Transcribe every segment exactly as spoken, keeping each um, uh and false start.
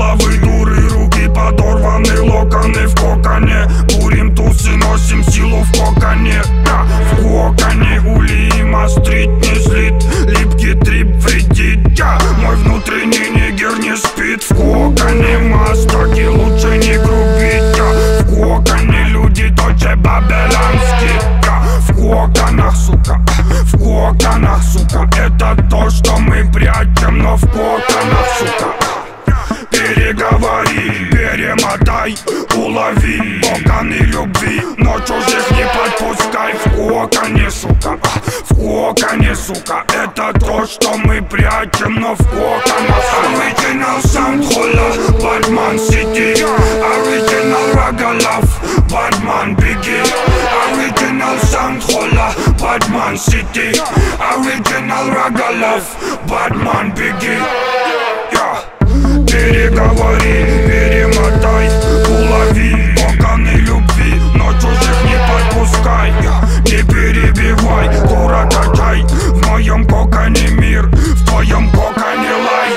головы дуры, руки подорваны, локоны в коконе. Бурим тусы, носим силу в коконе. Я в коконе, улима стрит не злит, липкий трип вредит. Я, мой внутренний нигер не спит. В коконе мастаки, лучше не грубить. Я в коконе, люди точе бабелянские. Я в коконах, сука, в коконах, сука. Это то, что мы прячем, но в коконах, сука. Переговори, перемотай, улови коконы любви, но чужих не подпускай. В коконе, сука, в коконе, сука. Это то, что мы прячем, но в коконах. Original sound holla, Batman City. Original Raga Love, Batman Biggie. Original sound holla, Batman City. Original Raga Love, Batman Biggie. Yeah. Переговори, перемотай, улови коконы любви, но чужих не подпускай. Не перебивай, дура качай. В моем коконе мир, в твоем коконе лай.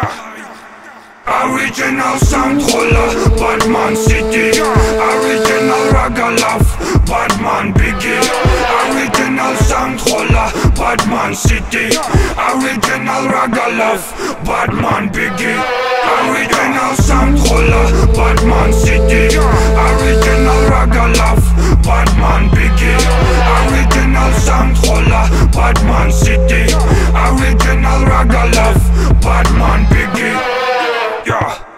Original sound holla, Batman City. Original Raga Love, Batman Biggie. Original sound holla, Batman City. Original Raga Love, Batman Biggie. Original sound holla, Batman City. Original Raga Love, Batman Biggie. Original sound holla, Batman City. Original Raga Love, Batman Biggie. Yeah.